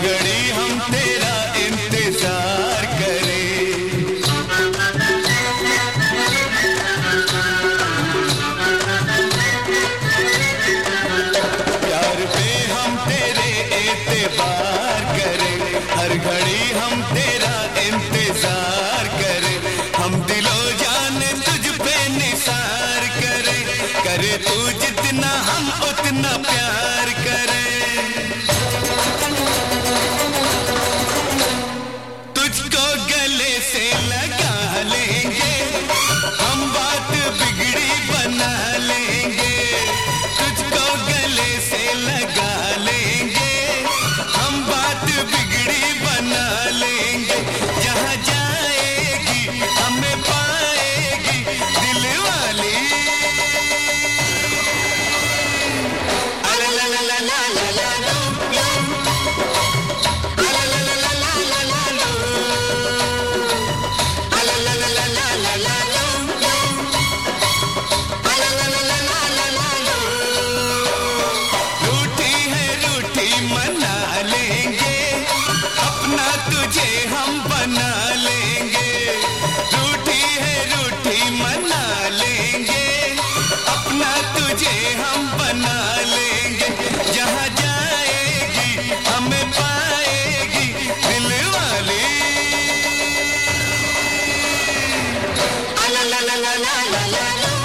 घड़ी हम तेरा इंतजार करें। प्यार पे हम तेरे एतबार करें, हर घड़ी हम तेरा इंतजार करें। हम दिलो जाने तुझ पे निसार करें, करे तू जितना हम उतना प्यार करें। तुझको गले से लगा लेंगे, हम बात बिगड़ी बना लेंगे। तुझको गले से लगा लेंगे, हम बात बिगड़ी बना लेंगे। जहाँ जाएगी हमें पाएगी दिल वाली। तुझे हम बना लेंगे, रूठी है रूठी मना लेंगे, अपना तुझे हम बना लेंगे। जहाँ जाएगी हमें पाएगी दिल वाली। ला ला ला ला ला ला ला।